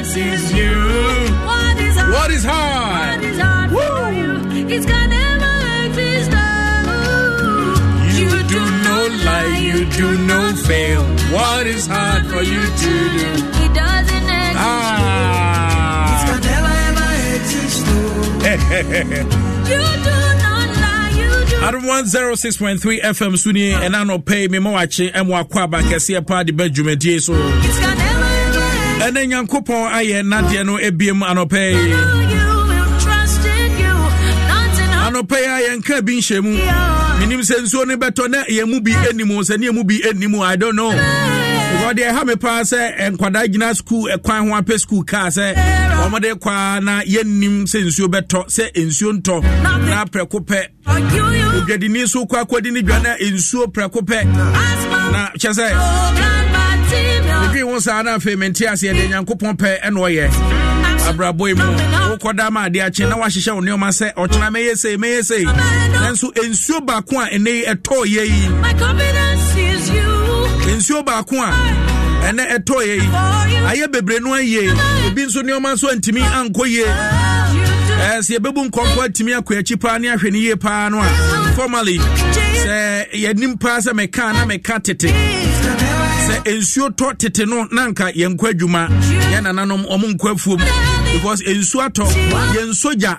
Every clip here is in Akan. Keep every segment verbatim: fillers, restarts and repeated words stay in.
is you. What is hard? What is hard? What is hard for you? It can never exist. You, you do no lie, you do no fail. What is hard for you to do? It doesn't exist. Ah. It can never ever exist. You do not lie, you do. At one oh six point three F M Suni and I no pay me more watching and more kwaba kesi party bedroom so. It can never ever. And then Yankopon aye Nadia no ebiem anope. Anope aye nka bi nhemu. Minim senso ne beto na ye mu bi enimo se ne mu bi enimo I don't know. Because they have me pass and kwada gina school e kwan ho ape school car say omode kwa na yenim senso beto se ensuo nto na prekope. Ugedi ni so kwa kwadi ni dwana ensuo prekope. Na chese If wants ana fementi ase de Nyankopon pe e no ye abraboi mu ukoda ma de ache na wahihye wo ne ma se ochena meye sei meye sei nanso ensuo ba ko a ene eto ye yi my confidence is you ensuo ba ko a ene eto ye yi aye bebre no aye ebi nso ne ma so antimi anko ye es ye bebu nkonko atimi akwachi pa ne ahwe ne ye pa no a formally se ye nimpa se meka na meka tete ensuo to tete no nanka yenkwa adwuma ye nananom omo nkwa afuom because ensuo to yen soja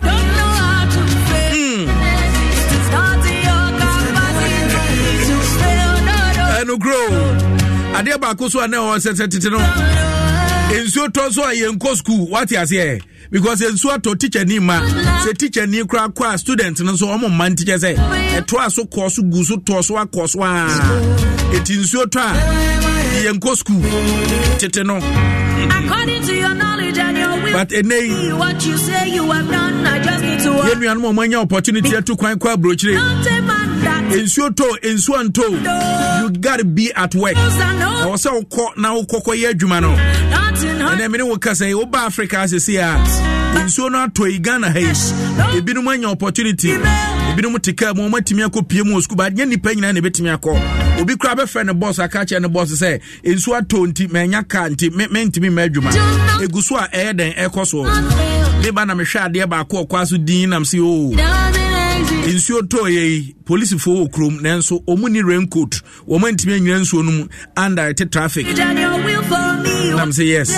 eno grow ade ba ko so na o sese tete no ensuo to so yenko school what you say because ensuo to teacher ni ma se teacher ni kra kwa student no so omo man teacher say eto aso course gu so to so akoso a etinsuo to a yenko school tete no according to your knowledge and your will but enei what you say you have done I just need to work yenu anu manya opportunity to kwan kwa brochire ensuo to ensuo anto you got to be at work I was say ukọ na ukọkọ ye adwuma no and me no ka say oba Africa as see a ensuo no to Ghana hey ebi no manya opportunity ebi no mutika mo matimi akopie mo school but nya nipa nyina na betimi akọ obi kra be friend boss aka che ne boss say ensuo ato nti manya ka nti me ntimi ma adwuma eguso a e den ekoso le ba na me hwa ade ba akọ kwaso din nam say o ensuo to ye police fo okrom nanso omuni raincoat wo man ntimi anyina nsuo no mu under the traffic nam say yes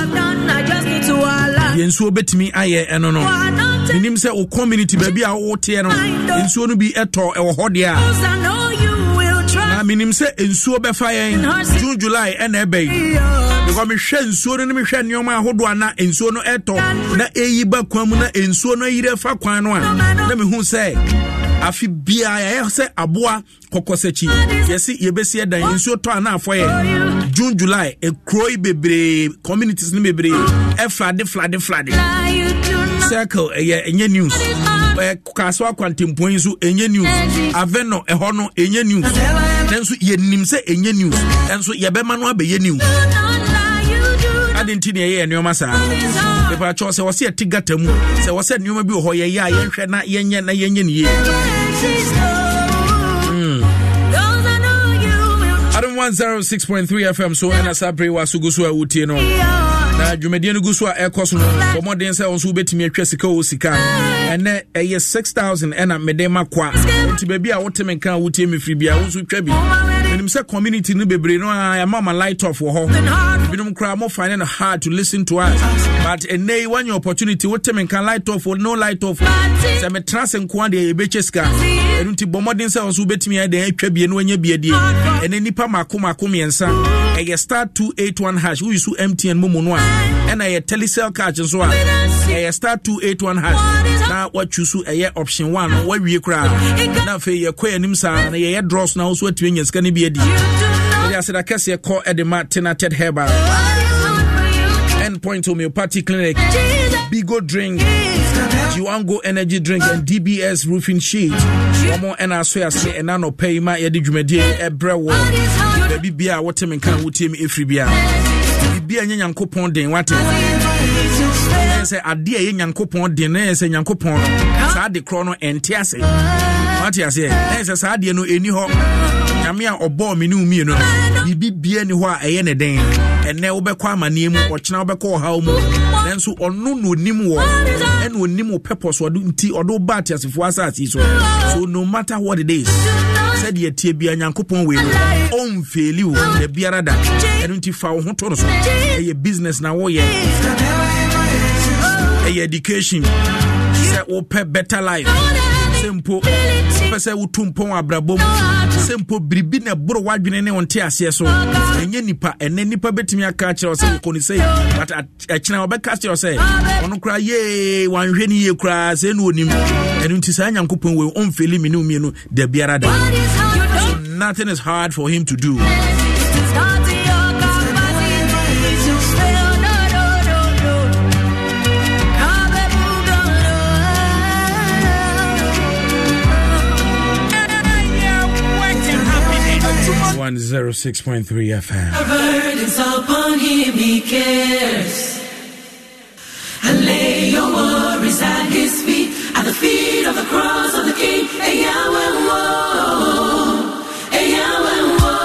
ensuo betimi aye eno no minim say o community ba bi a wo te no ensuo no bi eto e wo hode a na minim say ensuo be fa yen June July and ebe because me hwe ensuo no me hwe nyoma ahodo ana ensuo no eto na eyi ba kwan mu na ensuo no yire fa kwan no a na me hu say afi bia ya say aboa kokosechi yesi yebesi edan ensuo to ana afo ye June July e kroi bebre communities ni bebre e flade flade flade circle e enye news e kaso akwantempo nso enye news aveno e hono enye news nenso yenim se enye news enso yebema no abe ye news adenti ne ye enoma sa e pa cho se wo se tigata mu se wo se nyoma bi ho ye ya ye hwe na yenye na yenye ne ye one oh six point three F M so and asabre wasugusu a utie no na dwumedie no gusu a ekoso no bomodin se onso betimi atwa sika o sika ene eye six thousand ena mede makwa nti ba bia woteme kan wutie mefiri bia onso twa bi enim se community no bebre no ya mama light off wo ho binum kra mo find it hard to listen to us but ene one opportunity woteme kan light off or no light off se me trans nko ade e beche sika nti bomodin se onso betimi ade atwa bi no anya bi ade ene nipa makoma komiensa eye star two eight one hash we use M T N momo no and a telecell card so a star two eight one hash na what choose a option one what we cry na fe ye kwa nim sa na ye draws na so atwe nyanska ne bi adi ya se da kase call edema tenated herbal end point homeopathy clinic Bigo drink Juango energy drink and D B S roofing sheet omo ena so ya se ena no pay ma ye di dwumadi ebrewo baby bia wotem kan wotem efri bia bia nya Nyankopon den wate say ade ye Nyankopon den na say Nyankopon sa de kro no ente ase wate ase na say sa de no eni ho nyame a obo me ne umi no bibi bia ni ho a eye ne den ene wobekọ amane mu ochena wobekọ ohaw mu nanso ono no nim wo ene onim wo purpose wo nti odo ba tiasefo asase so so no matter what it is said ye tie bia nyankopon we no on faili wo da biara da eno nti fa wo ho to no so eye business na wo ye eye education say wo pe better life simple pese wo tumpon abrabom simple bribi na boro wadwene ne wonte ase so enye nipa ene nipa betimi aka kire o se ko ni say but akina obeka kire o say ono kra ye wanhwe ni ye kra se no onim enu nti sa nyankopon we on feli mi no mi no da biara da so nothing is hard for him to do. one oh six point three F M. A burden's upon him, he cares. And lay your worries at his feet, at the feet of the cross of the King. Hey, Yahweh, whoa. Hey, Yahweh, whoa.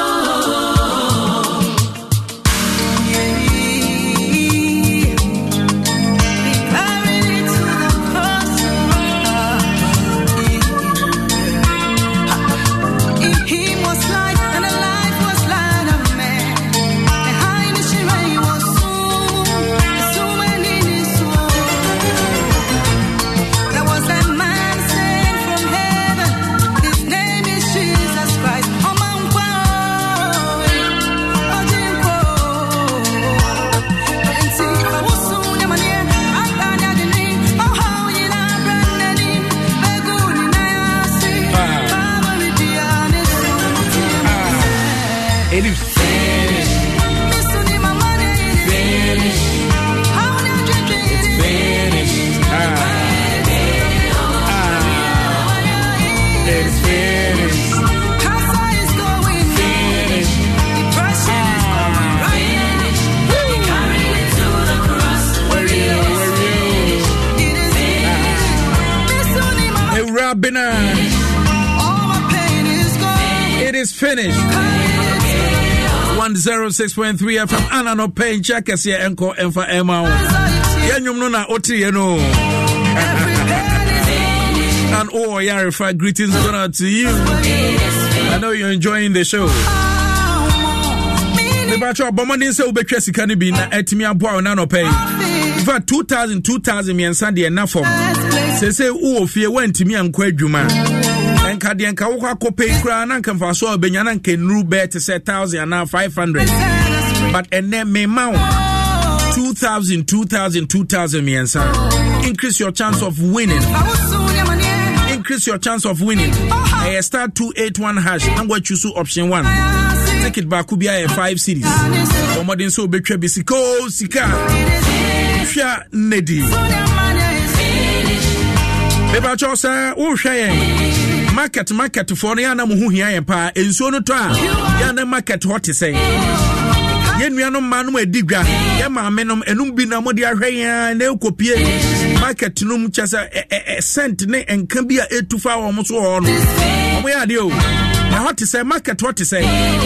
It is finished. Finished. It's finished. Ah. Ah. It's finished. Finished. Ah. Hey, Rabina. It is finished. one oh six point three F M ana no pain check as here enko enfa ema o yenyum no na oti ye no and oh Yarifa, greetings going out to you. I know you're enjoying the show. The batch of Bomani say ubetwa sika ni bi na etimi aboa na no pay in fact two thousand two thousand me ensande ena form say say wo ofie wantimi anko adwuma enka de enka wo akopay kra na nka mfa so obenya na nka nuru bet say one thousand and five hundred but ene me ma two thousand two thousand two thousand me ensa increase your chance of winning increase your chance of winning I start two eight one hash and what choose option one take it back could be a five series or modern so betwe bisiko sika hwa nedi beba chosa wo hwa yen market market for na na mo hu hia yen pa ensuo no to a ya na market hot say ye nuanom ma no adigwa ye ma menom enum bi na mo de ahwe yan na ekopie market num chasa cent ne enka bi a etufa wo mo so ho no mo ya de o na hot say market hot say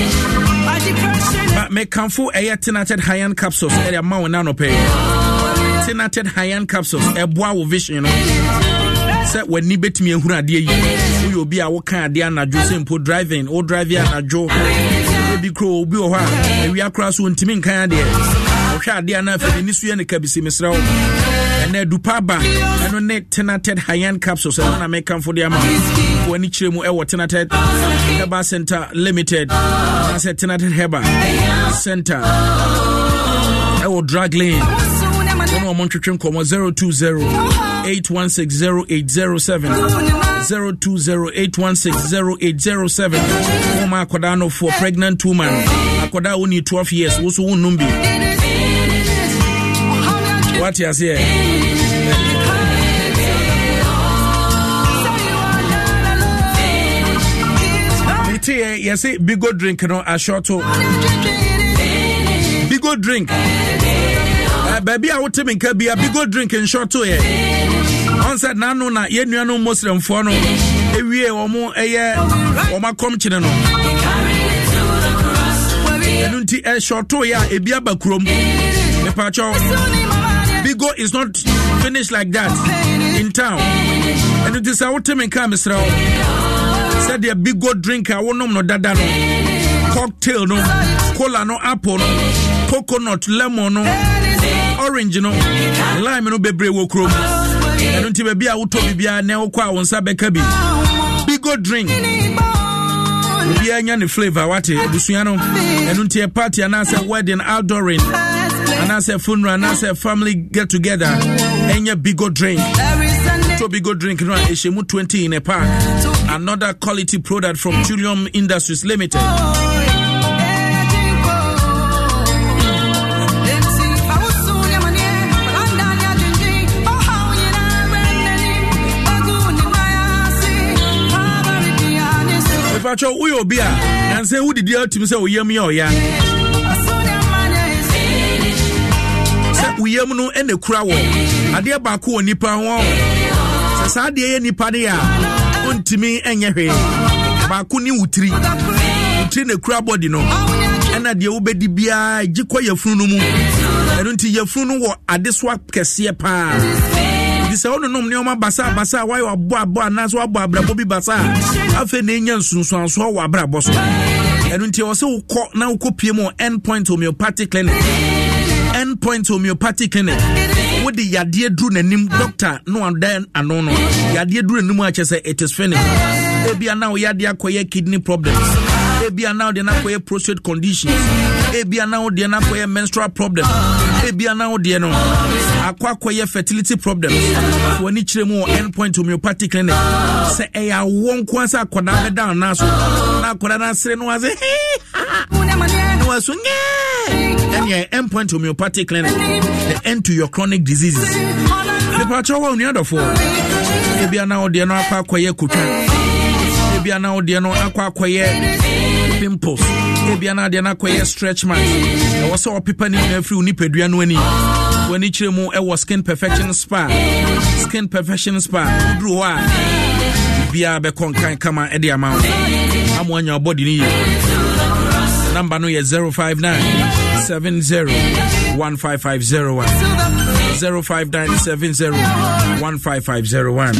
but me kanfo aye tenated high-end capsules e ma wona no pay tenated high-end capsules e boa wo vision you know say when ni betimi ehuru ade yi wo obi a wo kan ade anadwo simple driving or driving anadwo bi kro obi o ha e wi akra so ntimi nkan ade o hwa ade ana fa ni suye ne kabisi mesra wo ene dupaba eno ne tenated high-end capsules e na make am for the amount woni kiremu e wo tenated Heba Center Limited na se tenated Heba Center e wo drug lane one of Montreal Como zero two zero eight one six zero eight zero seven zero two zero eight one six zero eight zero seven. Oma Kodano for pregnant woman. Akoda only twelve years. Also numbi. What you say? Mete yes bigo drink no a short bigo drink. Uh, baby, I would think be a big good drink and short to it. On said, Nano, na ye no Muslim for no, a year or more a year or my com chino. enunti e shorto ya ebi abakrom me pacho Bigo is not finished like that in town enunti sa wotem kan mesra said the Bigo drinker wonom no dada no cocktail no cola no apple no coconut lemon no orange no lime no bebre wo krom enunti be bia woto bibia na wo kwa wonsa beka bi Bigo drink bia nya ne flavor wate busuya no enunti e party anasa wedding outdooring anasa funeral anasa family get together enya Bigo drink to Bigo drink no eshemu twenty in a pack. Another quality product from Julium Industries Limited. Pacho uyo bia and say who did you to say uyam yo ya say uyam no ene kura wo ade ba ko nipa ho say sa ade nipa de ya ontimi enye hwe ba ko ni wutiri wutiri ne kura body no ena de wo bedi bia gikwa yafunu no mu eno nti yafunu wo ade so akese pa Disa ono nom ne oma basa basa why abo abo anaso abo abrabo bi basa afa na enya nsunsu anso wa abrabo so enu nti o se ukọ na ukopie mo Endpoint Homeopathic Clinic Endpoint Homeopathic Clinic with the yade dru nanim doctor no and then anono yade dru nanim a chese it is finished ebia now yade akoye kidney problems ebia now de na akoye prostate conditions ebia now de na akoye menstrual problems ebia now de no akwa akoye fertility problems woni kire mu Endpoint Homeopathic Clinic se eya won kwansa akoda be down na so na akoda na sere no aze no aso nye and your Endpoint Homeopathic Clinic the end to your chronic diseases the pacho wa uni other for ebia now de no akwa akoye kutwa ebia now de no akwa akoye pimples ebia now de no akoye stretch marks e wo so people ni na free uni pedua no ani when each mu e was Skin Perfection Spa Skin Perfection Spa dru wa bia be konkan kama e de amount amwanya body ni number no is zero five nine seven zero one five five zero one zero five nine seven zero one five five zero one.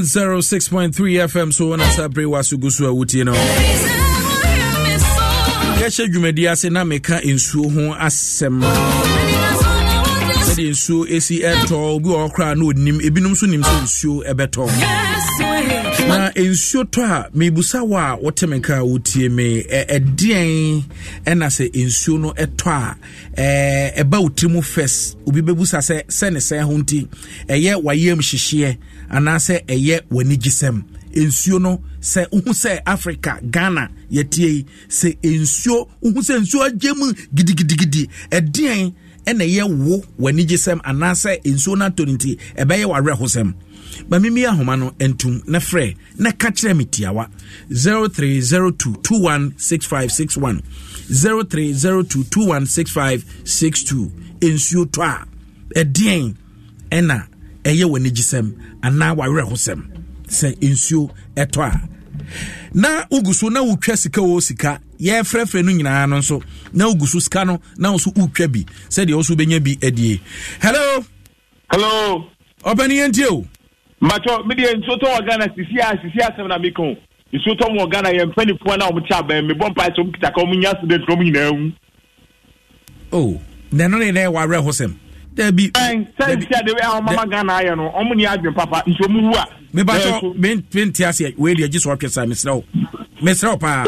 one oh six point three F M so na sabre wasugusu awutie no yɛhyɛ dwumadi ase na meka nsuo ho asɛm sɛdeɛ nsuo esi ɛtɔ obi ɔkra na onim ebinom so nim sɛ nsuo ɛbɛtɔ na nsuo tɔ a mebusa wa wote meka wotie me ɛdeɛn ɛna sɛ nsuo no ɛtɔ a ɛba wotimu first obi bebusa sɛ sɛ ne sɛ ho nti ɛyɛ wayam hyehyeɛ anaasɛ ɛyɛ wanigisɛm nsuo no sɛ uhu sɛ Africa Ghana yɛtie sɛ nsuo uhu sɛ nsuo agemu gidigidigidi ɛdeɛn ɛna yɛ wo wanigisɛm anaasɛ nsuo no atɔ nti ɛbɛyɛ wawerɛhosɛm ba mimi ahoma no entum na frɛ na ka kyerɛ me tiawa zero three zero two two one six five six one zero three zero two two one six five six two nsuo tɔ a ɛdeɛn ɛna ɛyɛ wanigisɛm anaa wawerɛhosɛm sɛ nsuo ɛtɔ a na ugusu na utwa sika wo sika ye frɛfrɛ no nyinaa no nso na ugusu sika no na nso utwa bi sɛ de wo so benya bi adie. Hello hello opani entio macho me de nsuo to Ghana sisi a sisi asem na mekon nsuo to mo Ghana ye mpani po na o mtia ba me bom pa so mkita ka o munya so de trom nyinaa hu oh na no ne na wa re hosem there be and say the way our mama Ghana aye no o mu ni adwen papa nsuo mu hu a me ba to me twenty ase we de giso atwesa me sraw me sraw pa.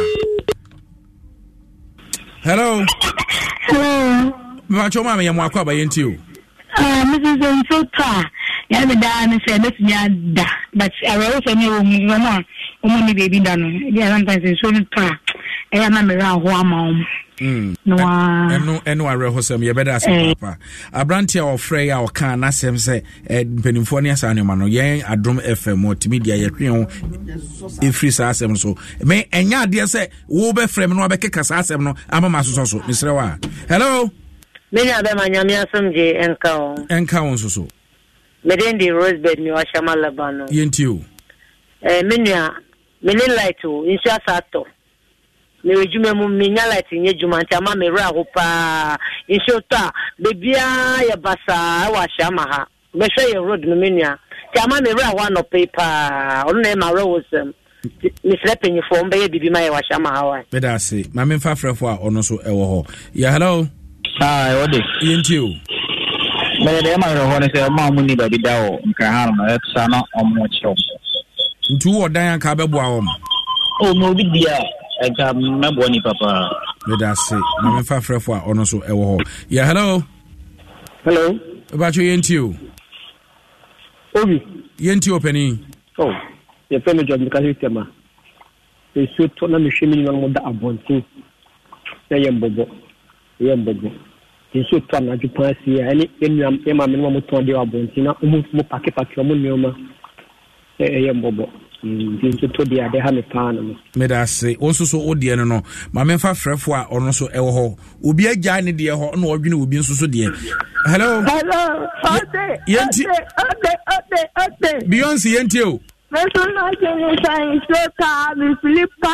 Hello hello me ba to mama ye mo akwa ba yenti o ah Missus Nsota ya me da na se me nya da but I will say me o mu no o mu ni baby da no e ya sometimes so no ta e ya na me ra ho ama o Mm. No, eno eno arehosem ye beda ase papa abrantia ofrey a oka na sem se mpanimfo ne asa anema no yen adom F M multimedia ye hwe efri sa asem so me enya ade se wo be frem no obekeka sa asem no amama so so misrewa. Hello me nya be manyame asem je enka o enka won so so me den di Rosebud mi wa shama labano yentio eh me nya me ne light o insu asato me rejume mu minya light nye juma nti ama me ra ho pa inshota bebia ya basa wa shama ha me hwe ye road no menua ti ama me ra ho no paper onu na ma ra wo sem me slepenyi fo mbe ye bibi ma ye wa shama ha wa me da se ma me fa frefo a ono so ewo ho ya. Hello ah what is yentio me de ma ro ho ne se ma mu ni ba bi da o nka ha no e tsa na omo chew ntu wo dan aka bebo a wom o mo bi dia eka mebo ni papa me da se ma me fa frefo a ono so ewo ho ya. Hello hello ba cho yentio obi yentio pani oh ye peme job ni ka system e so to na me hwe mi no da abontin na ye mbobo ye mbobo e so to na ju pasi ani enua e ma me no mo to de abontin na mo mo pake pake mo neoma e ye mbobo nti to dia de ha me pa no me da se onso so odie no no ma me fa frefo a ono so ewo ho obi agya ne de ho na odwene obi nso so de. Hello hello ode yenti ode ode ode Beyonce yenti o me so na je ni sai so ka bi flipa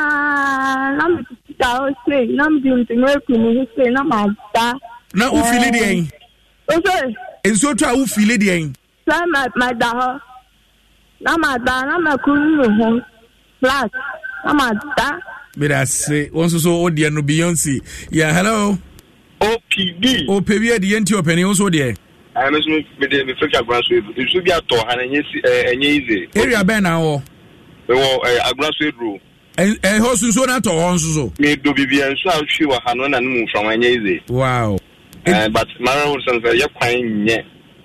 na me ta o se na me din tin we ku ni se na ma ta na u fili de en o se enso to a u fili de en sa ma ma da ho na ma da na ma ku ni ho flat na ma da me da se onso so odie no Beyonce ya. Hello O P D o pebi de yenti o pani onso de I know me de me fake agran so e so bi ato ha na enye enye ize area ben na wo we wo agran so edro eh ho sunso na to ho nso so me do bibia nso a hwe wa ha no na no from enye ize. Wow eh but mara wo sense ye kwan nye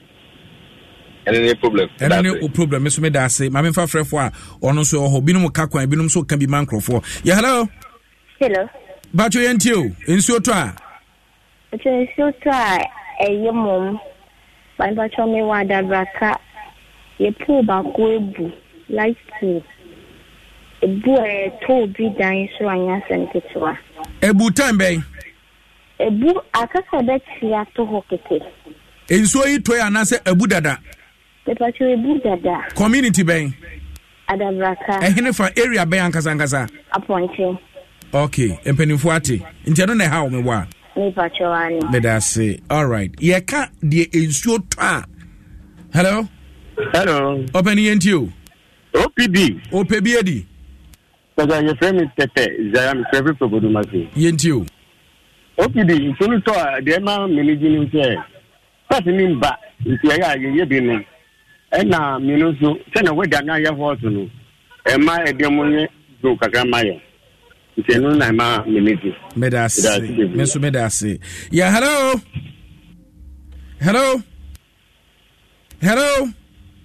any problem any o problem so me da say ma me fa frefo a ono so ho binum ka kwan binum so ka bi man krofo ya. Hello hello ba cho yenti o enso to a It's so tired. A mom, my bachelor me wa da braka. Ye pull back webu, like to. A boy told be dying so I answered it to her. A boot time bay. A boo, I can't say that she has to hook it. Enso yi to ya na se abudada. The bachelor budada. Community bay. Adabraka. E hene fa area bay ankasa ankasa. Appointing. Okay, empenifo ate. Nti no na ha o me wa. Me bachelor. Me da say. All right. Ye ka de ensuo to a. Hello. hello Open yenti o. O P D. O P B A D. Because your friend is Tete, Zayam, Trevor Podumasi. Yentio. O P D, so we saw the amount managing here. That's mean back. If you are a been. And now, Minuso, send away the Naya Horton. Am I a demon? Do Kagamaya. It's a no Nama Miniti. Medasi. Miss Medasi. Yeah, hello. Hello. Hello.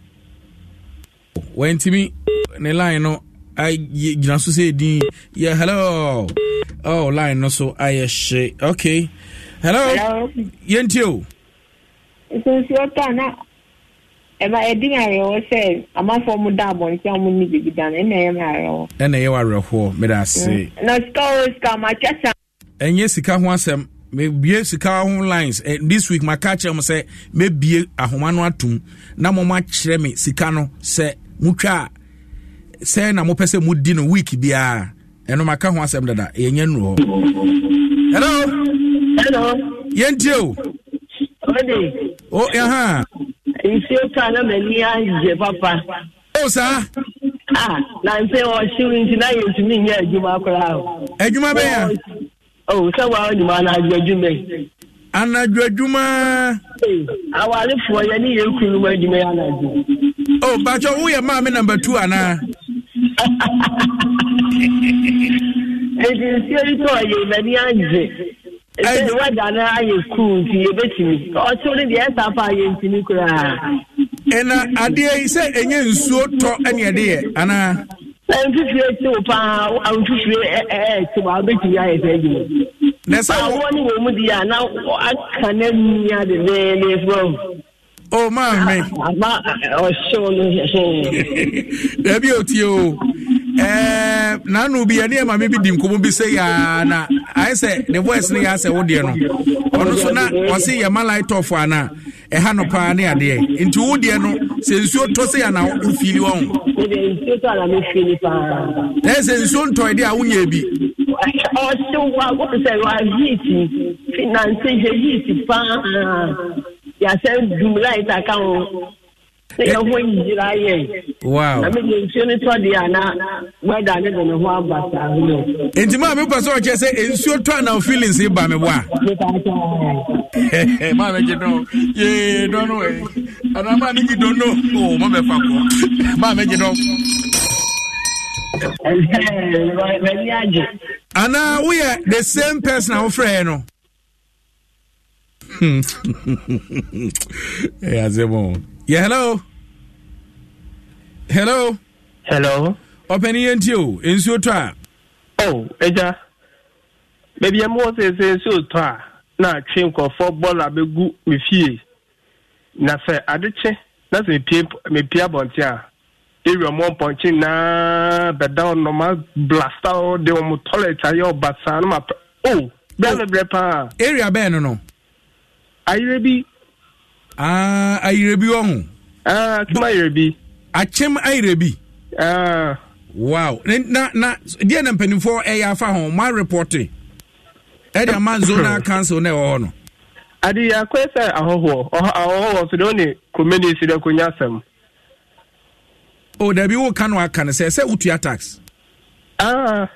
When to me, line no, I just say, yeah, hello. Oh, line no, so I shake. Okay. Hello. Hello. Yentio. It's your turn. Am I adding I say, I'm a former double and some need to be done in a marrow. And you are a whore, Medasi. No stories come, I just. And yes, he can't want some. Maybe sika ho lines eh, this week my catcher am say maybe ahomano atum na mo ma kire me sika no say mutwa say na mo pese mudi no week bia eno maka ho asem dada yenye nro. Hello. Hello. Yentio. Odi. Oh aha. Isi ka na mani anje papa. Oh sir. Ah, na nse o shirin na yentumi nya adwuma akora. Adwuma be ya. Oh, so wa ni ma na adwuma. Ana adwuma. Eh, awale fo ye ni yekuru ma adwuma ya na adwuma. Oh, but you we ma me number two ana. Eh, isi to ye mani anje. Eh, the weather na aye cool ti e betimi. O so ni de papa ye ntimi kura. Ena ade say enye nsuo to ene ade ana. I'm just here to pa. I'm just here eh to ba betimi aye say. Na sa woni wo mu dia na aka na nya de ne from. Oh man, ma o show no there be otio. Eh, na no bi ene ma me bi dim komo bi say ya na I say the voice ni ya say wo de no. Ono so na o say ya light off ana e ha no pa na ade. Nti wo de no se nsuo to say ya na wo feel won. De nsuo to ala me feel pa. Eh se nsuo nto de a wo nya bi. O so wa what say wa heat finance heat pa. Ya say dum light account. Wow. I mean, you to the ana whether I don't know how about. Intima me paso o say ensure to na feelings e ba me boa. Ma me gido. Ye don't know. Ana ma ni gido no. Oh, ma me fa ko. Ma me gido. Ana we are the same person our friend no. Yeah, Zemo. Yeah, hello. Hello. Hello. Open you in Sutra. Oh, Eja. Maybe I'm more say Sutra. Na train for football a big good with you. Na say, Adiche, that's me peep, me peer bontia. Area more punching na, but down no más blast out the old toilet. I your basan. Oh, Bella Brepa. Area Ben no. Are you ready? Ah, are you ready on? Ah, come on, ready. Achem I ready. Ah, wow. Na na dear na penny for a ya fa hon my reporting. E dey man zona council na ho no. Adi ya kwesa ahoho. Ahoho so dey only community dey kunya asem. Oh, there be wo kan wa kan say say utua tax. Ah.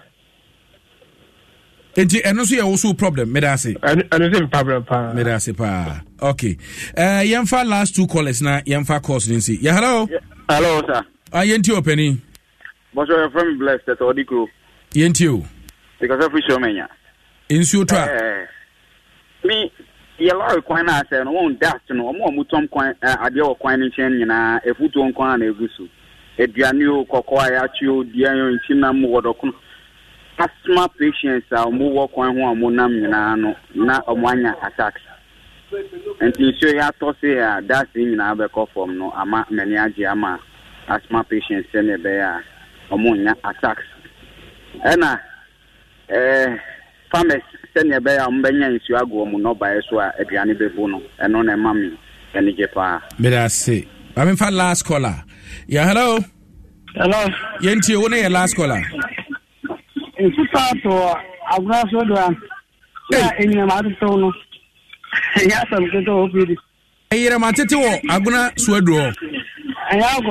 Enti eno so ye wo so problem me da say. Eno so problem pa. Me da say pa. Okay. Uh yemfa last two callers na yemfa calls ni see. Yeah, hello. Yeah. Hello, sir. Ah, yenti openi. But you're from blessed at Odiko. Yenti o. Because of show menya. Insu twa. Eh. Me ye law kwan na say no won dash no mo mutom kwan ade o kwan ni chen nyina efutu nkwan na egusu. Eduane o kokwa ya chi o dia yo ntina mo wodokun. Asthma patients are mo wo kwan ho amonam nyina no na omwanya attacks. And you show ya to say that thing na be call from no ama many age ama asthma patients send be ya omunya attacks. Ena eh farmers send be ya mbenya nsu ago mu no ba so a aduane bebu no eno na mami ene jepa. Me da say. I mean for last caller. Yeah, hello. Hello. Yenti wo na your last caller. Nsu ta to agra so do an. Ya enya ma to no. Ya sam ke to opiri. Ayira matete wo aguna suaduo. Ayago.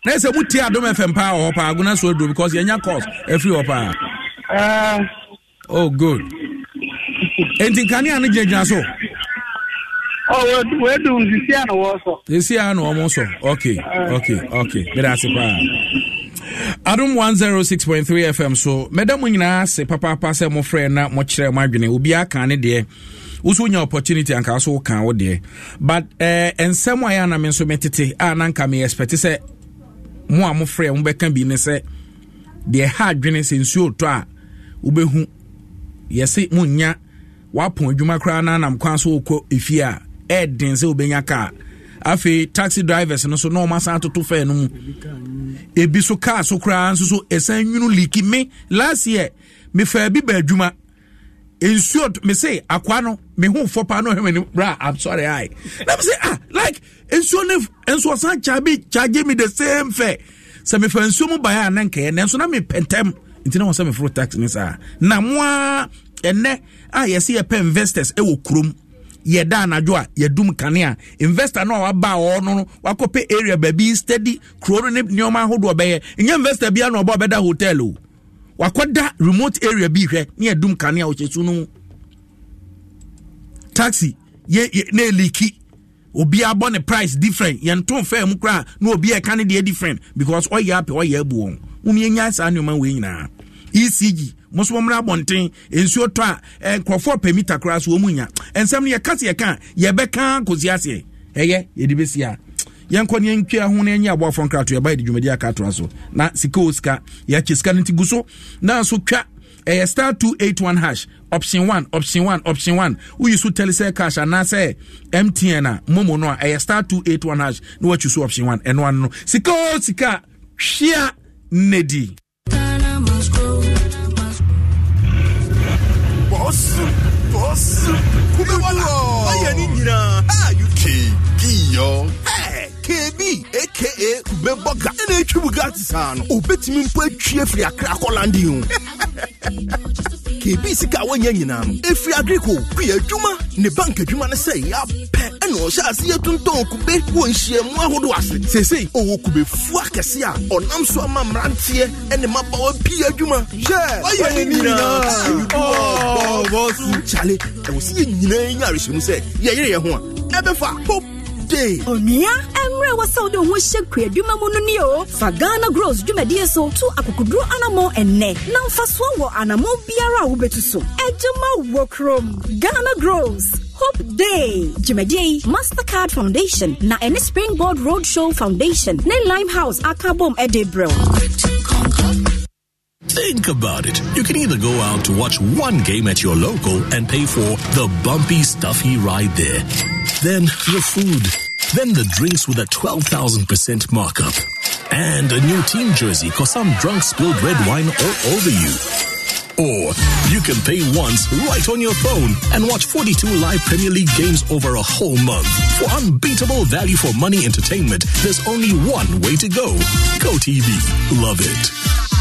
na say muti Adom F M pa o pa aguna so do because yenya course every o pa. Uh oh good. Enti kan ya no jejja so. Oh we we do this year no also. This year no almost. Okay. Okay. Okay. But that's it. Adom one oh six point three F M so madam nyina se papa papa se mo frɛ na mo kyerɛ mo adwene obi aka ne de uso nya opportunity anka so kan wo de but eh ensɛm ayi na me nso metete a na nka me expect sɛ mo a mo frɛ mo bɛka bi ne sɛ de ha adwene se nsuo to a wo behu yɛse mo nya wapon adwuma kra na nam kwan so okɔ efie a ɛden sɛ obenya ka afi taxi drivers no so no masa to fair no mu ebi so car so kra so so esan nwunu leaky me last year me fa bi ba adwuma ensured me say akwa no me hu fopa no hwe me bra I'm sorry I let me say ah like ensured ensured san charge charge me the same fare so me fa ensured mu ba ya na nke na so na me pentem ntina wo say me fro tax ni sa na mo enne ah yesi ye pe investors e wo krom yeda anadwo a yedum kanea investor no wa ba o no wakope area baby steady kroro ne nyoma hodo obeye nya investor bia no oba obeda hotel o wakoda remote area bi hwe ne yedum kanea o chesu no taxi ye, ye ne leaky obi abone price different ye nton fa mu kra no obi e kan de different because o ya pe o ya bu won umi nya sa nyoma we nyina E C G most woman abonten ensuo to a enkrofo per meter class wo munya ensem ne yakase ye kan ye beka kozi ase eye ye di besia yenko ne ntwa ho na nya abofo nkrato ye ba di dwumadi aka to aso na sika oska ya chiska nti guso na so twa eh star two eight one hash option one option one option one we use to tell say cash and say M T N na momo no eh star two eight one hash no what you so option one and one no sika sika hia nedi boss boss kumewala ayani nyina ah you K B yo hey K B aka Beboga ene twuga tsano obetimi mpo atwie firi akra kolandi hu K B sika wanya nyina no efiri agriko ku adwuma ne bank adwuma ne say ya pe ene o sha ase yetunton kube wo nhie mu ahodo ase sesei o kube fu akese a onam so ama mrantie ene mabawa pi adwuma je ayani nyina oh boss chale e wo si nyina nya rehemu say ye yere ye ho a ebefa pop Onia, Emre was so the one shake Duma Munio, Fagana grows Jumedia so two Akukudro Anamo and Ne. Now for Swango Anamo Biara Ubetuso. Ejuma Workroom, Ghana grows. Hope Day, Jumedia, Mastercard Foundation, Na any Springboard Roadshow Foundation, Ne Limehouse, Akabom Edebro. Think about it. You can either go out to watch one game at your local and pay for the bumpy, stuffy ride there. Then the food. Then the drinks with a twelve thousand percent markup. And a new team jersey cause some drunk spilled red wine all over you. Or you can pay once right on your phone and watch forty-two live Premier League games over a whole month. For unbeatable value for money entertainment, there's only one way to go. GoTV. Love it.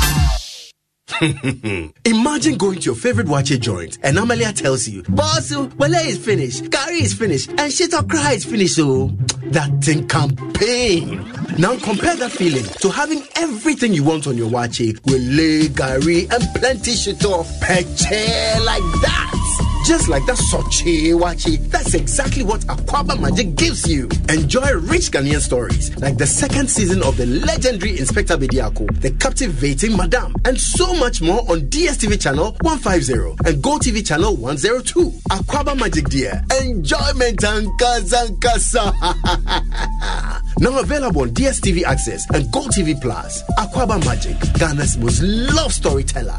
Imagine going to your favorite watcher joint and Amalia tells you, boss, Wale is finished, curry is finished, and shit or cry is finished. So that thing can pain. Now compare that feeling to having everything you want on your watcher with lay, curry, and plenty shit or peche like that. Just like that Soche Wachi, that's exactly what Aquaba Magic gives you. Enjoy rich Ghanaian stories like the second season of the legendary Inspector Bediako, the captivating Madame, and so much more on D S T V channel one fifty and GoTV channel one oh two. Aquaba Magic, dear. Enjoyment and kazankasa. Now available on D S T V Access and GoTV Plus. Aquaba Magic, Ghana's most loved storyteller.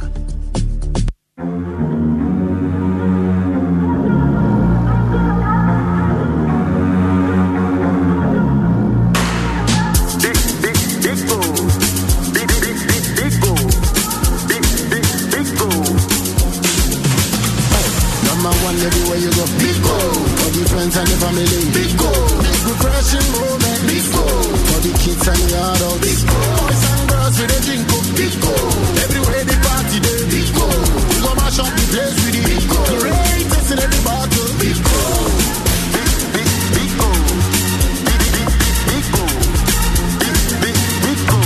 And the family, big go, big refreshing moment, big go, for the kids and the adults, big go, boys and girls with a drink up, big go, everywhere they party day, big go, we go mash up the place with it, big go, the greatest in every battle, big go, big, big, big go, big, big, big go, big, big, big go.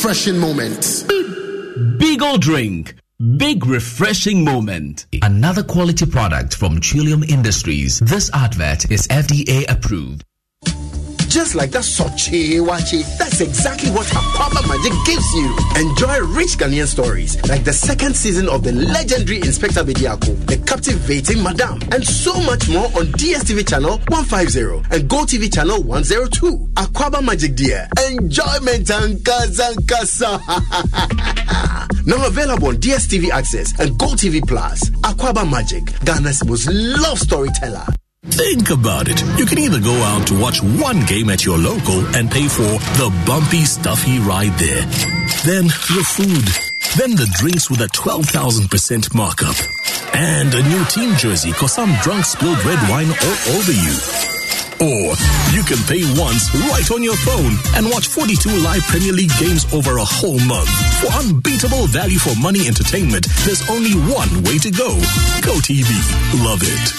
refreshing moment. Beagle drink. Big refreshing moment. Another quality product from Trillium Industries. This advert is F D A approved. Just like that Sochi Wachi, that's exactly what Aquaba Magic gives you. Enjoy rich Ghanaian stories like the second season of the legendary Inspector Bediako, The Captivating Madame, and so much more on D S T V channel one fifty and Go T V channel one oh two. Aquaba Magic, dear. Enjoyment and kazankasa. Now available on D S T V Access and Go T V Plus. Aquaba Magic, Ghana's most loved storyteller. Think about it. You can either go out to watch one game at your local and pay for the bumpy, stuffy ride there. Then the food. Then the drinks with a twelve thousand percent markup. And a new team jersey cause some drunk spilled red wine all over you. Or you can pay once right on your phone and watch forty-two live Premier League games over a whole month. For unbeatable value for money entertainment, there's only one way to go. Go T V. Love it.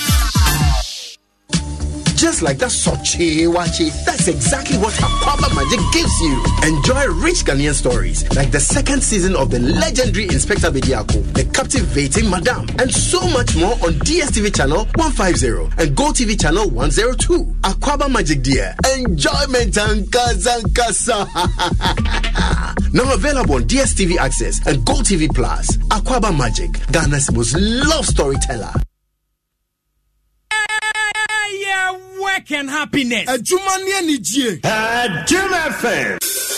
Just like that Sochi Wachi, that's exactly what Aquaba Magic gives you. Enjoy rich Ghanaian stories like the second season of the legendary Inspector Bediako, The Captivating Madame, and so much more on D S T V channel one fifty and Go T V channel one oh two. Aquaba Magic, dear. Enjoyment and kazankasa. Now available on D S T V Access and Go T V Plus. Aquaba Magic, Ghana's most loved storyteller. Work and happiness. A Jumani Nijie. A Jim F M.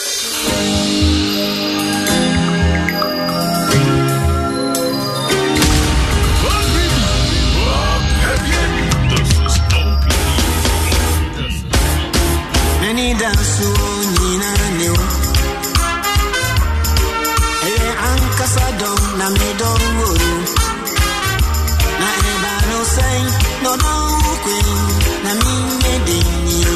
Many dance Nina new. Eh, Ankasado, Namido Guru. Na eba no say, no no queen. Na minha denio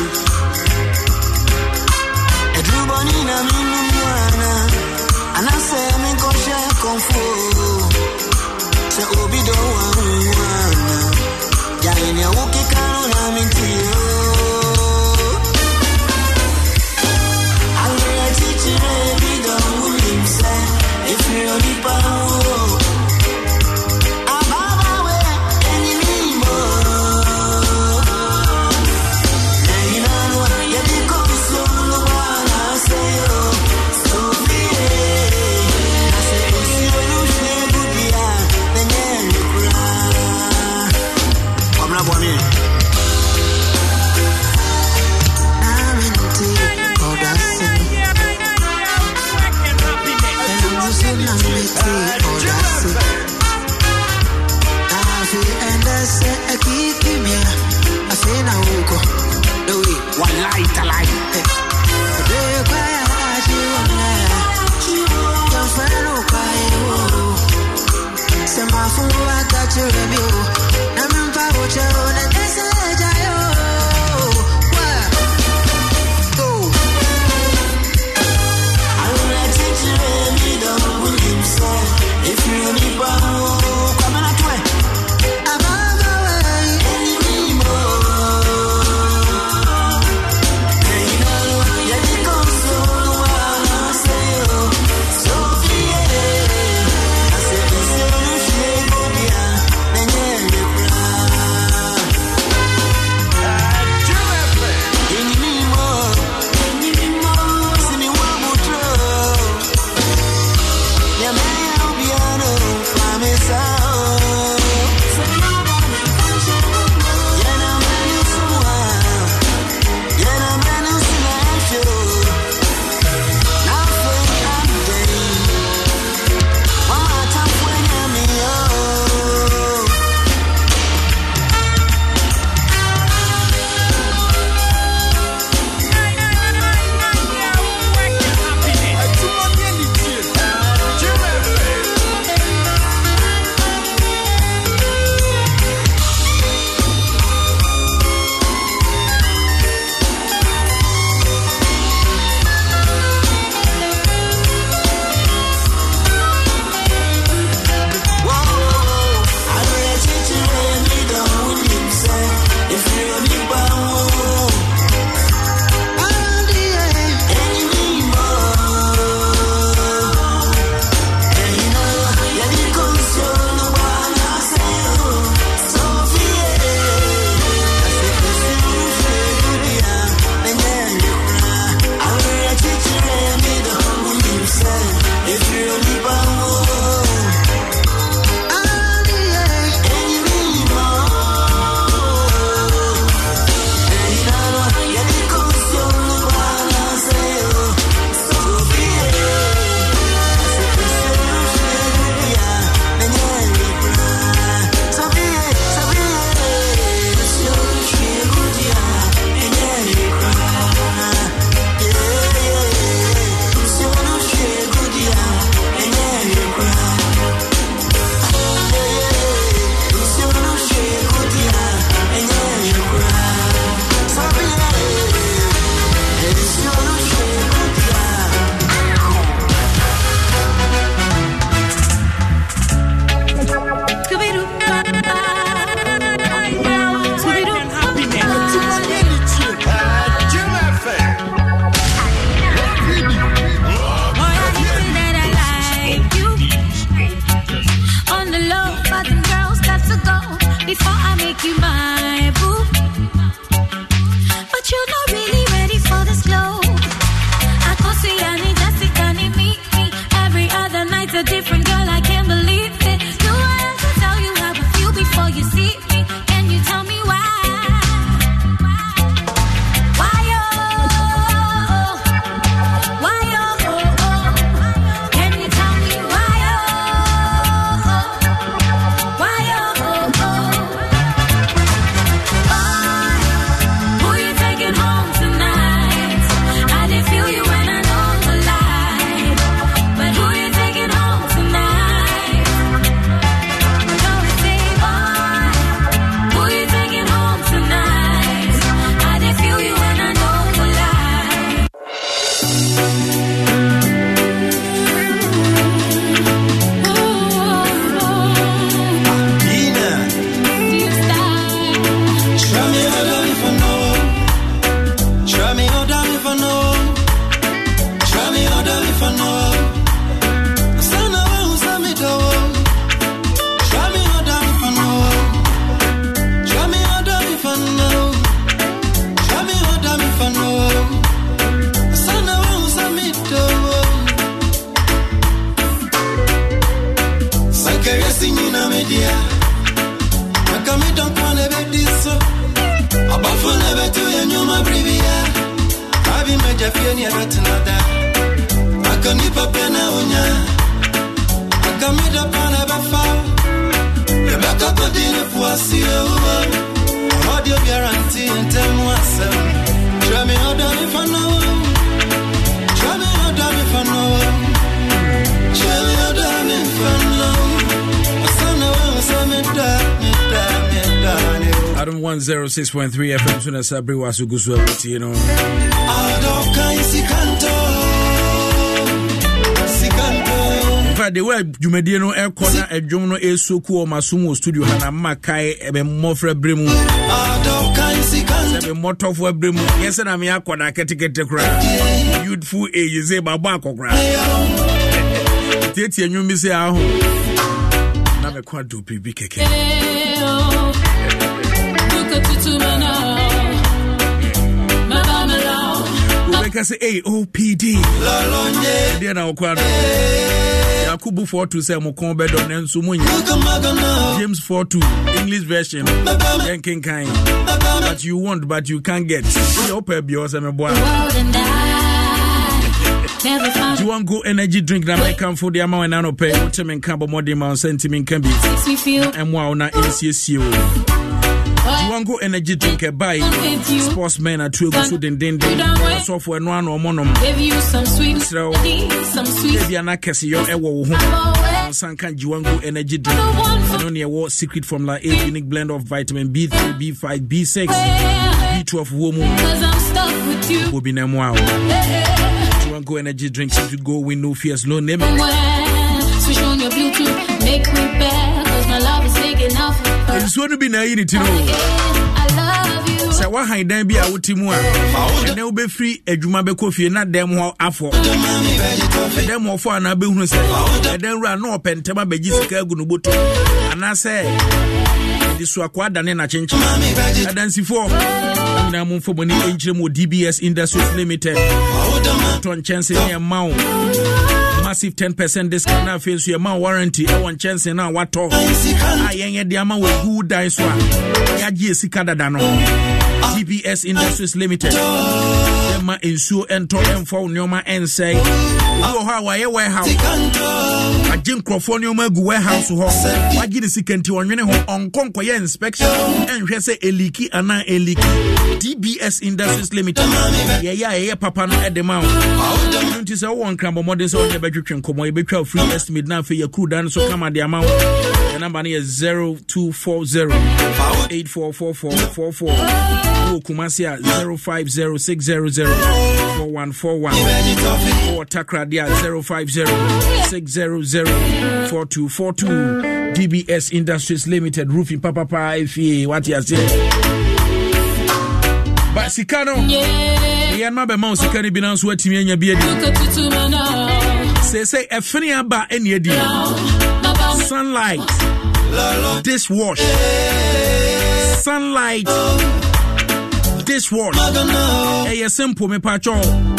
e druboni na minumwana anase me kosha konfo se obido wana jani ya ukikano na mintio angre tichire bido ulimse if you only power go before I make you my boo. But you're not really ready for this glow. I go see Annie, Jessica, and meet me every other night's a different girl. I can't believe it. Do I have to tell you how I feel before you see me? Can you tell me why? one oh six point three F M Suna Sabri Wasugusu Awuti, you know. In fact, the way Jumediano Air Corner a Jono is so cool Masumo studio Hana Makai ebe mofre brimu. Ebe moto for brimu. Yes, and I'm yakwana ketikete kra. Youthful age say baba kokra. Tete enyu mi se aho. Na me kwa do bibi keke. Like I say, A O P D. Then I'll call Yakubu four two say Mokon Bedon and Sumunya. James four two English version. Yanking kind. But you want, but you can't get. Your pep yours and a boy. You want go energy drink that may come for the amount and pay. What you cabo more demand sentiment can be. And wow, not in C S U. You want go energy drink a buy sportsmen at two good and then software no one or monom. Give you some sweet, so some sweet. If you're not kissing your ewo home, some can you want go energy drink. Only a war secret formula, a unique blend of vitamin B three, B five, B six, B twelve, woman. Cause I'm stuck with you. Will be no wow. You want go energy drink to go win no fears, no name. Switch on your Bluetooth, make me bad, cause my love is taking off. It's going to be naive to know. I love you. So what I then be out Timua. And they'll be free a Jumabe coffee, not them who are for them or for an abu who say, and then run up and tell my Bejisica Gunubuto. And I say, this was quite done in a change. I dance before. Now, move for money, Angel D B S Industries Limited. Ton chance in your mouth. Massive ten percent discount now face your man warranty. I want chance now what talk. I ain't the amount with good dice one. Yaji Sikada Dano. D B S Industries Limited. Yama insure and talk and phone Yoma and say, oh, how I warehouse. A Jim Crofonium go warehouse. Why did the second to one on Conquer inspection and she say a leaky and not a leaky. D B S Industries Limited. Yeah, yeah, yeah, Papa at the mount. Don't you say one crumble models on the bedroom? Come on, you be free estimate now for your crew done. So come at the amount. The number is zero two four zero eight four four four four four. Oh, Kumasia zero five zero six zero zero four one four one. Or Takradia zero five zero six zero zero four two four two. D B S Industries Limited. Roofing Papa Pa F E. What you say? But Sikano, yeah, my be mouse Sikani binance what me anya bi edi. Say say e fini aba eni edi. Sunlight. dishwash. Sunlight dishwash. Hey, a simple me pacho.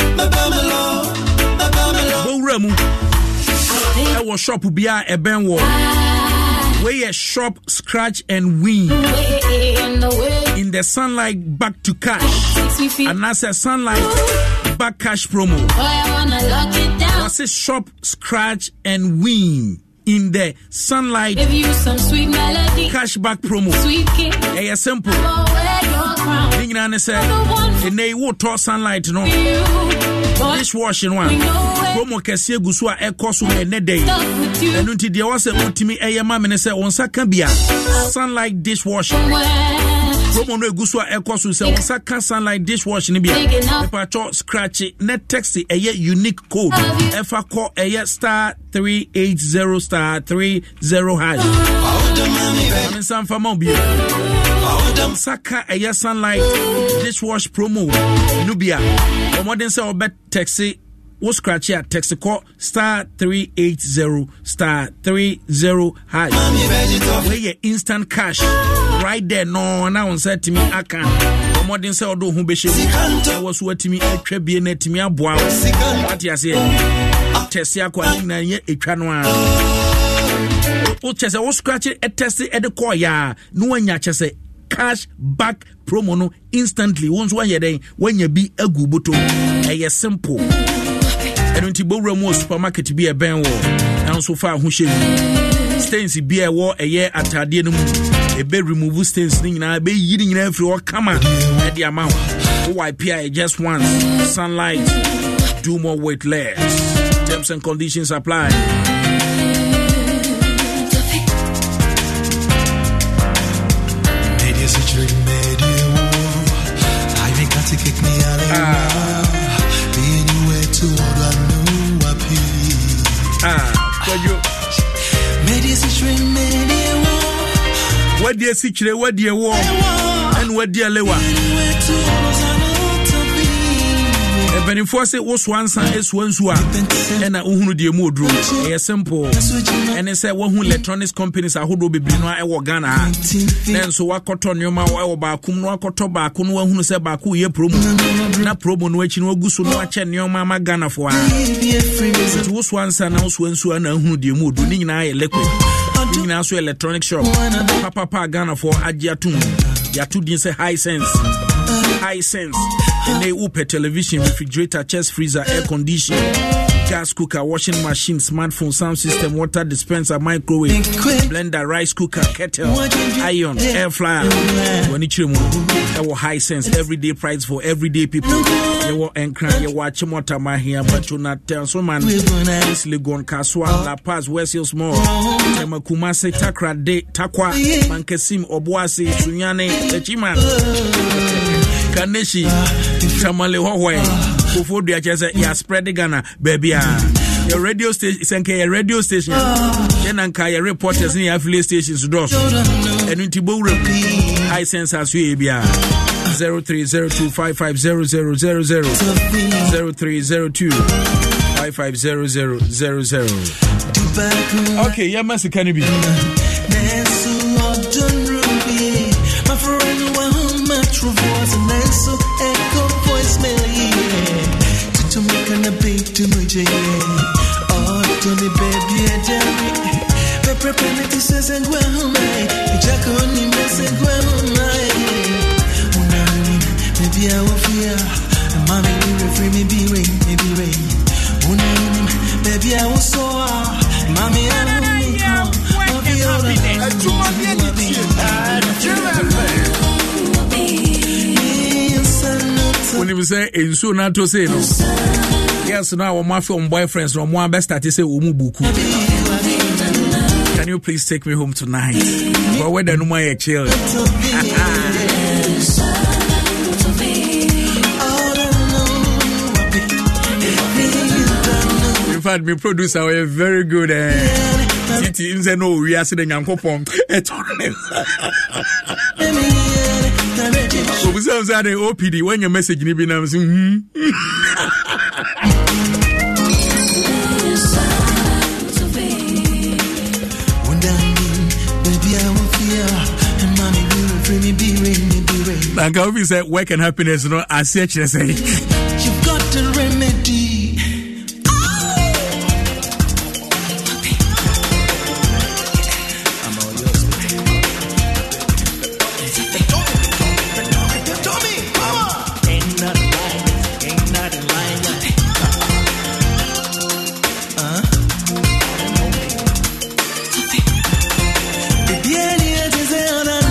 Bowremu. I was shop bia a ben wall. Where a shop scratch and win. In the sunlight back to cash. And that's a sunlight back cash promo. What's a shop scratch and win? In the sunlight give you some sweet melody cashback promo. Yeah, simple. Thing na say e na wo to sunlight no. Dishwashing one. Promo kese gusu a ekoso ene day. Enu nti de wo se utimi eye ma me ne se won saka bia. Sunlight dishwashing. Promo no gusu a ekoso se won saka sunlight dishwashing bia. Paper cho scratch net text eye unique code. Efa call eye star three eight zero star three zero hash. I'm some for mobile. Saka a sunlight dishwash promo. Nubia. Or more than say bet taxi. Wo scratch here text call star three eight zero star three zero hash. Where your instant cash right there. No, now on set to me I can. Or more than say odo hu be she. I was what to me a trebie net me a boa. What you say? Tessia kwa na ye etwa no a o chese o scratch e test e de call ya no anya chese cash back promo no instantly once one ye den when you be agu boto e simple eno nti bowra mu supermarket bi e ben wo na so fa ho hye stains bi e wo eye atade no mu e be remove stains ni nyina be yiri nyina afri wo kama e de ama ho wipe here just once. Sunlight do more with less. Terms and conditions apply. Ah, what do you see? What do you want? And what do you lewa? When you force it, was one son is one swap, and I who do more drew. A simple, and they say one who electronics companies are who do be no I will Ghana. Then so what cotton your mouth or bakum no cotton back who say baku ye promo. Na promo no which no gusu no chen your mama Ghana for. It was one son house when so and who do more doing I liquid. Now so electronic shop. Papa pa Ghana for Ajiatum. Yatu didn't say high sense. High sense. And they open television, refrigerator, chest freezer, air conditioner, gas cooker, washing machine, smartphone, sound system, water dispenser, microwave, blender, rice cooker, kettle, iron, air fryer. When you chill, that was high sense. Everyday price for everyday people. You want and cry, you watch motor my here, but you not tell so man. This Legon Kaswa, La Paz, West Hills Mall, Temakumase, Takra De, Takwa, Mankesim, Obuasi, Sunyane, Techiman. Kaneshi Chamale Hawaii Kufo dia chese ya spread Ghana baby ah your radio station senke your radio station jenanka your reporters ni affiliate stations do so enu ntibo high sense as we bia zero three zero two five five zero zero zero zero zero three zero two five five zero zero zero zero. Okay, yeah, Master Cannabis. True voice and so echo voicemail, yeah. To make an big to me, yeah. Oh, to the baby, yeah. Pepper penalty says, and well, my Jack only message, well, my maybe I will fear. Mommy, will free me, be rain, maybe rain. Baby, I will soar. Mommy, I will make when you say in so not to say no. Yes, now my film boyfriends from one best at say Umubuku. Can you please take me home tonight? But where the no my chill. In fact, my producer were very good. Titi in no we are sitting and coupon. So we say that O P D when your message ni be na say hmm. Like I always say, work and happiness, you know, I say, say. You've got the remedy. I'm all yours. Tommy, come on. Ain't nothing like it. Ain't nothing like it. Huh? Baby, I need to say all that.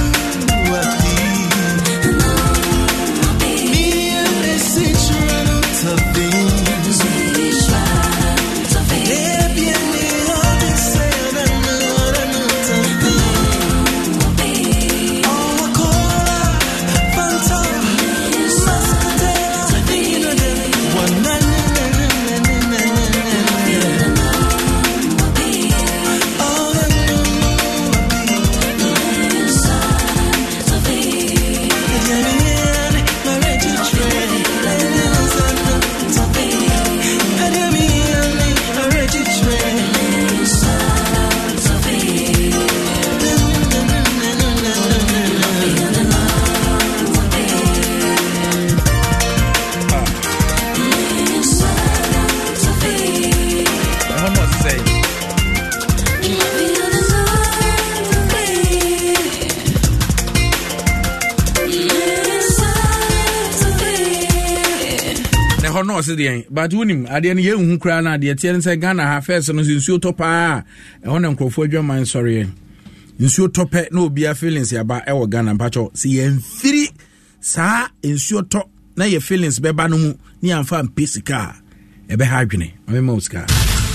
But unim ade ne ye hu kra na ade tie nse Ghana ha first no nsuo topa e ho na nkrofo adwaman sorry nsuo tope na obi a feelings ya ba e wo Ghana mpacho si ye mfiri saa nsuo to na ye feelings be ba no mu ni amfa mpesika e be ha adwene amema usika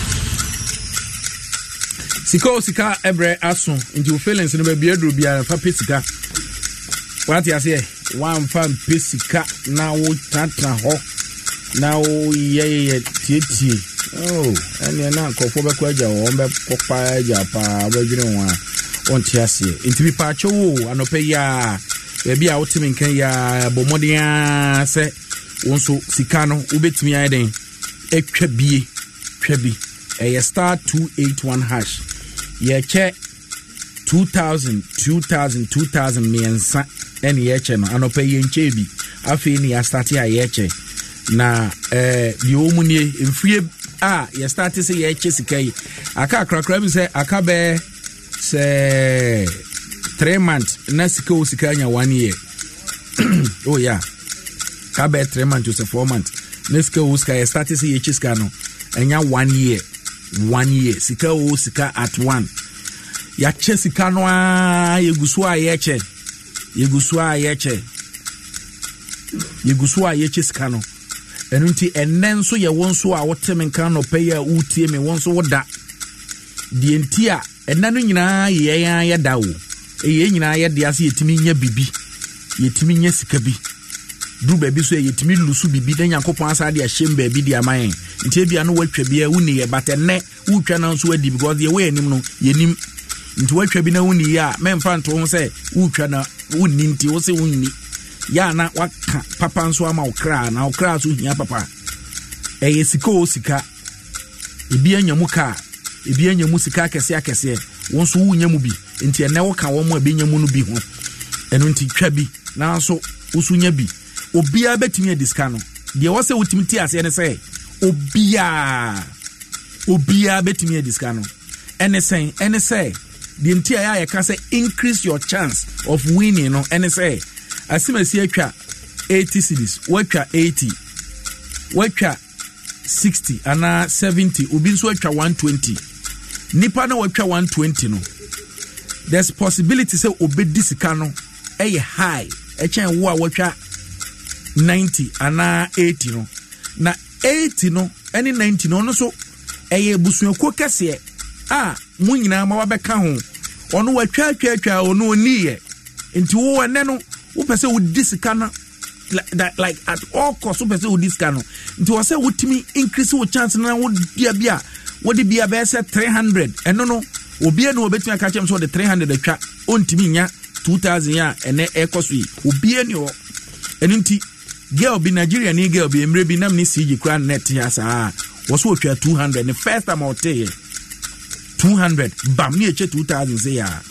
sika sika ebre aso nti feelings no be bia dro bia fa pesika what you say one fan pesika na wo tata ho now yeah yeah tie oh and na nkofo be kwaja wo be popa ja pa badwene wa on tiase nti bi pa cho wo anope ya e bia wotimi nkan ya bomodia se wonso sika no ubetimi aden etwa bie twa bi e star two eight one hash ye che two thousand two thousand two thousand miensa ene ye che no anope ye nche bi afi ni ya start ya ye che na eh di omunie mfie a ye start say ye chesika yi aka akrakra bi say aka be say three months na sika o sika nya one year oh yeah ka be three months to four months na sika o sika ye start say ye chesika no enya one year one year sika o sika at one ya chesika no a ye gusu a ye che ye gusu a ye che ye gusu a ye chesika no enunti enen so ye wonso a wotem kan no pay a utie me wonso woda die entia enanu nyina ye ya ya da wo e ye nyina ye de ase yetimi nya bibi yetimi nya sika bi du ba bi so yetimi lusu bibi den yakopon asa de ahyem ba bi di aman nti bia no watwa bia wuni ye batenne wutwa na nso wadi because ye we anim no yenim nti watwa bi na wuni ya memfa nto ho se wutwa na wuni nti wo se wuni ya na waka papa nso ama okra na okra so hia papa eye sika o sika ebi anyamu ka ebi anyamu sika kese akese wonso wunya mu bi enti ene wo ka wo mo ebi anyamu no bi ho eno nti twa bi na so usunya bi obia betimi adiska no de wo se wotimi ti ase ene se obia obia betimi adiska no ene sen ene se de enti ya ya ka se increase your chance of winning no ene se asimasi atwa eighty cities watwa eighty watwa sixty ana seventy obi nso atwa one twenty nipa na watwa one twenty no there's possibility say obedi sika no eh high e chen wo a watwa ninety ana eighty no na eighty no any ninety no no so eh busuako kese a mu nyina ma wabeka ho ono watwa atwa atwa ono oni ye nti wo ene no wo pese wo disika na like, like at all cost wo pese wo disika no nti wo say wo timi increase wo chance na wo dia bia wo de bia be say three hundred eno no obi enu obetumi aka chem so de three hundred atwa ontimi nya two thousand ya ene ekoso yi obi enu o enu nti girl bi Nigeria ni girl bi emre bi nam ni C G kran net ya sa wo so atwa two hundred the first time out there two hundred bam ni eche two thousand say ya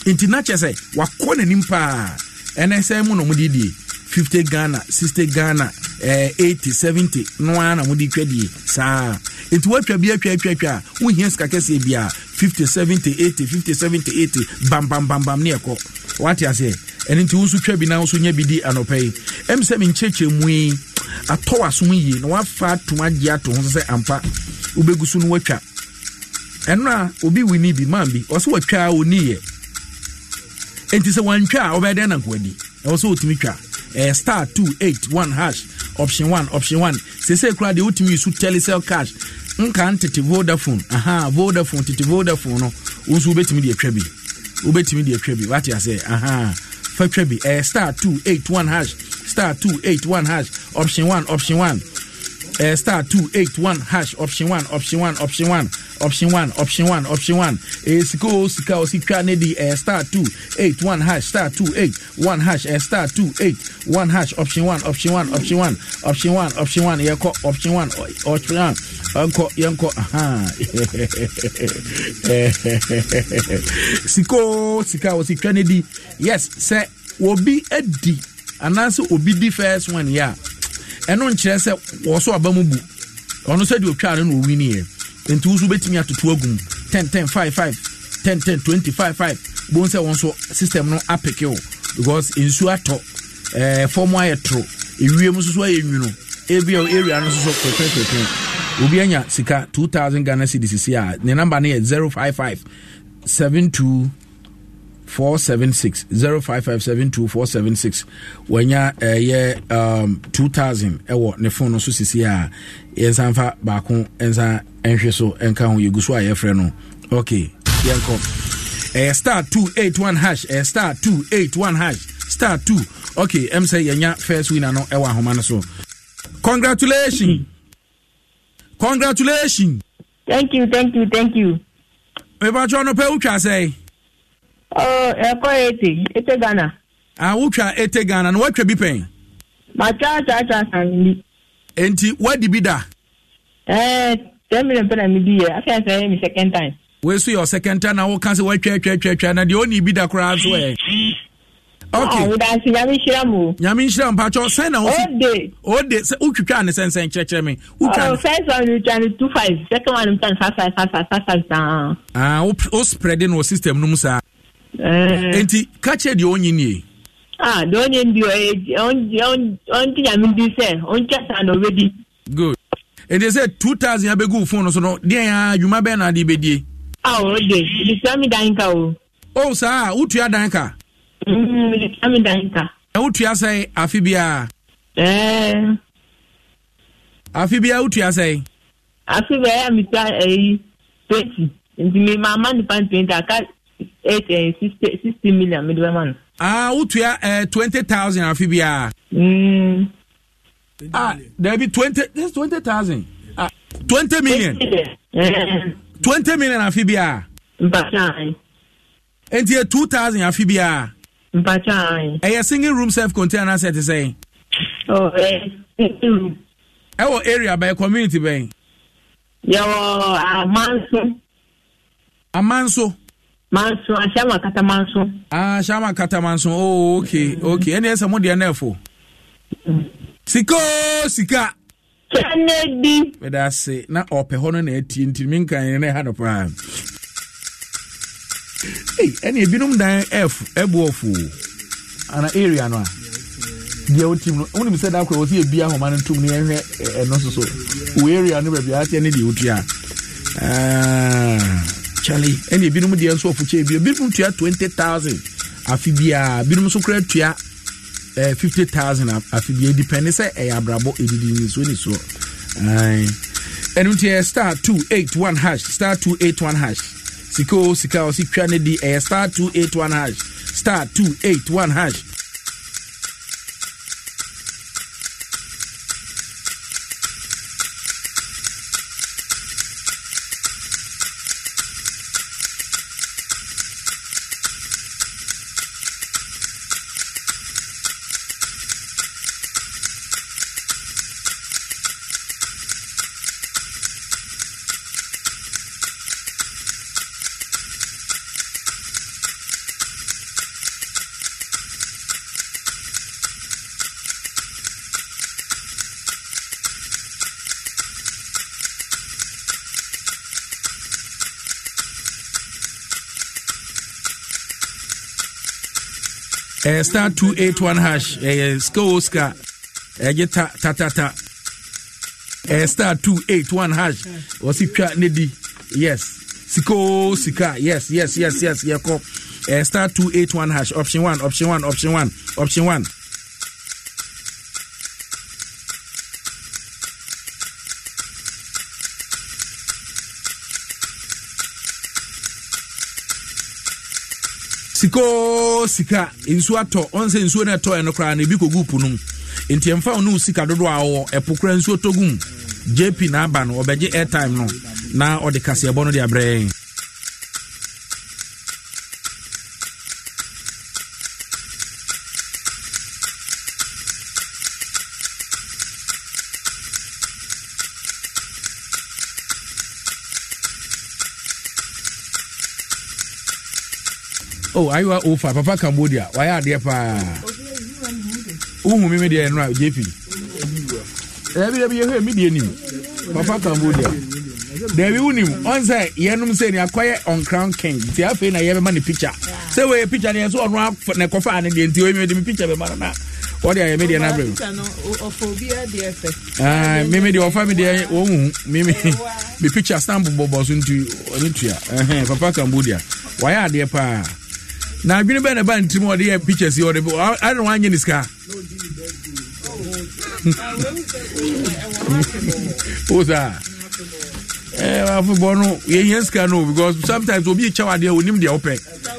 Inti na che say wakɔ nanim pa ene say mu no mudidi fifty Ghana, sixty Ghana, eh, eighty, seventy no ana mudi twadi saa. Inti watwa bia twa twa twa wo hia ska kese bia fifty, seventy, eighty, fifty, seventy, eighty bam bam bam bam ne ekɔ. What you say? And into usu twa bi na usu nya bidi anopai. Em se me ncheche mu yi atɔ waso yi na wafa to agye ato ho se ampa ubegusu no watwa. Enra obi wini bi man bi o se watwa oni ye. Enti se wantwa obede na nkwadi. E o se otimi twa. Eh, star two eight one hash option one option one. Se se kura de otimi isu telecell cash. Nka ntete Vodafone. Aha, Vodafone tete Vodafone no. Usu betimi de atwa bi. Ubetimi de atwa bi. What you say? Aha. Fa twa bi. Eh, star two eight one hash. Star two eight one hash option one option one. Uh, star two eight one hash option one option one option one option one option one option one eh siko sika osika nedi uh, star two eight one hash star two eight one hash uh, star two eight one hash option one option one option one option one option one yako option one option one anko yanko aha siko sika osika nedi yes say obi edi ananse obi di first one ya eno nkyere se wo so aba mu bu ono se di otwa no wini e enti usu betimi atoto agum ten ten five five ten ten twenty five five bon se won so system no apeke o because insu ato eh formal etro ewiem so so ayenwuno ebi area no so so pepepe obi anya sika two thousand Ghana cedis ya ne number na zero five five seven two four seven six zero five five seven two four seven six wanya eh ye um two thousand ewo ne phone no so sisi a yensanfa ba ko ensa enhwe so enka ho yeguso a ye frɛ no okay yenko eh star two eight one hash eh star two eight one hash star two okay em say yenya first winner no ewa homa no so congratulations congratulations thank you thank you thank you me ba cho no pe utwa say oh eko eighty eighty Ghana ah utwa eighty Ghana no watwa bi pen ma cha cha cha sanni enti wadi bi da eh ten million pen mi bi I can say me second time we so your second time na wo kan say watwa twa twa twa na de oni bi da kra so eh okay we da si nyami shiramu nyami shiram pa cho say na wo o de o de say utwa ne sensen kire me utwa oh first one you try two five second one you try five five five five five ah o spreading no system no musa eh enti kache de onyi ni ah de onyi ndi on on on ti nyami ndi say on chasa no already good and they say two thousand abegu phone so no de ya adwuma be na de bedie ah o de di sami danka o oh sa utua danka mm di sami danka e utua say afibia eh afibia utua say afibia mi ta eh twenty ndi me mama ni pan twenty aka eight sixty sixty million midway man ah utua eh twenty thousand afibia mm ah there be twenty that's twenty thousand ah twenty million twenty million afibia mpachai enti two thousand afibia mpachai eh single room self container set say oh eh room eh area by community by yo amanso amanso manso ashama katamanso ah shama katamanso oh okay okay ene esa mo de na efo siko sika Kennedy weda se na ope hono na ati ntimi nkan ne ha no pa eh ene ebinum dan f ebu ofu ana area no a dia otim no woni mi se da kwa wo se ebia homa no ntum ne ehwe eno so so wo area no ba bia ate ne di otua ah Charlie, any binum de enso ofuche bi binum tua twenty thousand afibia binum so kra tua eh fifty thousand afibia depend say e abrabo edidi ni so ni so ai enum tie star two eight one hash star two eight one hash siko sika o sikwa ne di eh star two eight one hash star two eight one hash eh, star two eight one hash eh, Sko Oscar eh, ta ta ta ta eh, star two eight one hash Osipia Nedi yes Siko Sika yes yes yes yes yeko eh, star two eight one hash option one option one option one option one Siko Sika insu ato onse insu na to enokra na bi kogu num enti emfa onu sika dodo awo epokra insu togum J P na aba no obeje airtime no na ode kase ebo no de abrɛ Oh, are you over Papa Cambodia? Why are there pa? Uhu mi me there no J P. Ebi ebi ye me there nim. Papa Cambodia. There we unim. On say yenum say ni akwye on Crown King. Ti afi na ye be ma ni picture. Say we picture ni so ono na kofa an dey nti we me dey picture be ma na. What dey me there na bro? Ophobia D F S. Ah, me me dey offer me there ohun. Me me me picture stamp bobo so nti oni tua. Eh Papa Cambodia. Why are there pa? Na adwene be na ba ntimo ode ya pictures ode I don't want any ska oza eh wa fu bono ye yenska no because sometimes obi chawa de onim de ope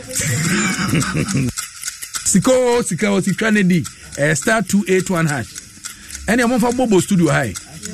siko sika o sikwa ne di eh, star two eight one hash ene mo fa bobo studio high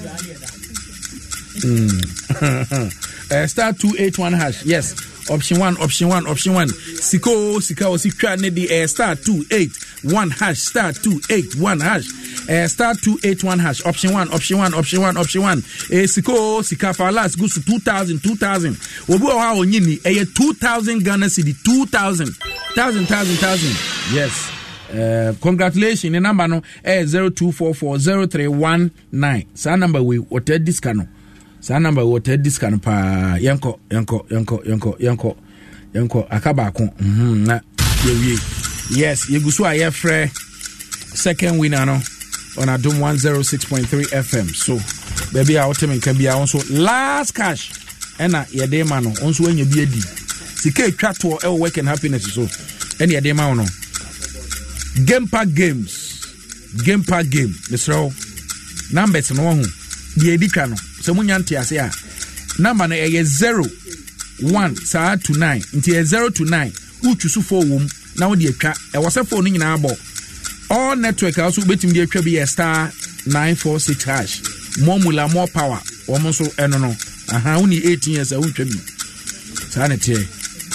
mm. uh, star two eight one hash yes option one option one option one siko sika o sikwa ne di eh, star two eight one hash star two eight one hash eh, star two eight one hash option one option one option one option one eh, siko sika for last goes to two thousand two thousand obi o ha onyini eh, two thousand Ghana cedi two thousand thousand thousand thousand yes. Uh, congratulations. The number no eh zero two four four zero three one nine. Sa number we hotel discount. Sa number we hotel discount pa yanko yanko yanko yanko yanko yanko akaba ko. Mhm na ye yes ye gusu aye frɛ second winner no on Adom one oh six point three F M. So baby a wotem nka bia won so last cash ena ye de ma no won so anya bi adi. Sika etwa to e work and happiness so ena ye de ma no. Game Park Games Game Park Game Misro numbers no ho the edika no so munya ntia ase a number no e zero one sa to nine ntia zero to nine uchusu four wom na wo de atwa e wose phone nyina abo all network also betim de atwa bi star nine four six hash more mula more power omo so eno no aha uni eighteen years a utwa bi sa na tie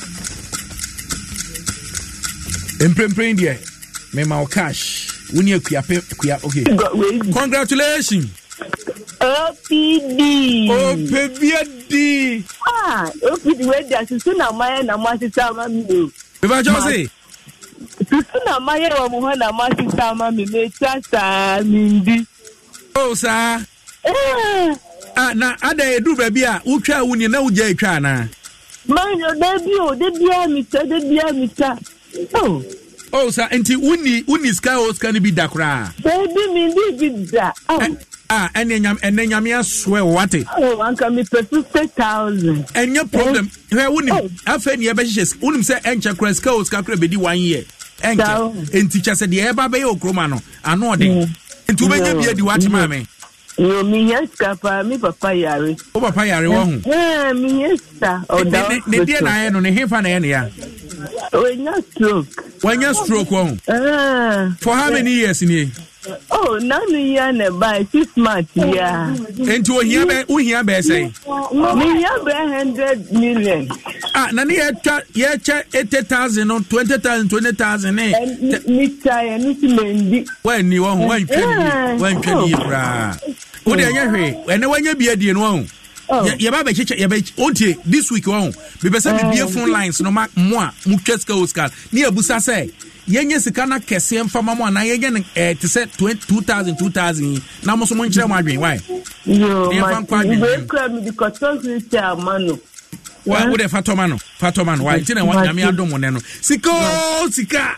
emprempren die me ma cash woni akua akua okay congratulations O P D O P D ah O P D we da susu na maye na masisa ma mi o be ba jo say susu na maye wa mo na masisa ma mi me tata mi ndi o sa eh ah na ada edu ba bia utwa woni na ugya etwa na man yo da bi o de bia mi ta de bia mi ta oh oh sir enti uni uni sky Oscar ni bi dakra baby mi ndi bi da ah enyam enyam ya swear what oh anka mi fifty thousand enya problem he uni afa ni e be hye uni se encha kra sky Oscar kra be di one year encha enti cha se de e ba be okroma no ano ode enti u be nya bi adi what ma me yo mi yes kapa mi papa yare o papa yare wo hu eh mi yes ta o da ne dia na ye no ne hefa na ye ne ya when you stroke when you stroke one uh, for how many years in here oh now me ya na by six months yeah into o here be o here be say me ya be one hundred million ah na ne ya ya cha eighty thousand or twenty thousand twenty thousand eh me try ni ti mendi when ni won when twani when twani bra o de anya hwe ene wanya bi adie no won ye ba be cheche ye ba ontie this week won be be say be bie phone lines no ma mo a mu tweska Oscar ni abusa say yenye sika na kese mfama mo na yenye eh te say two thousand two thousand na mo so mo nkyere mo adwen why yo ma be kra mi di kotos ni te amano wa wo de fatomano fatomano why tina wa nyame adom ne no sika sika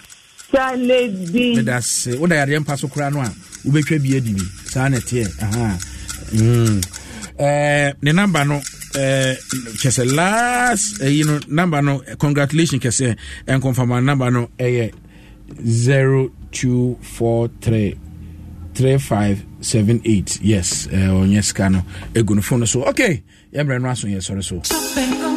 Sanedi. That's what I am paso crano. Ube bi edibi. Sanete. Aha. Mm. Eh, the number no eh kese last eh, you know number no congratulations kese and confirm number no eh zero two four three three five seven eight. Yes, eh on yes cano e go no phone so. Okay. Yemre no aso yes sorry so.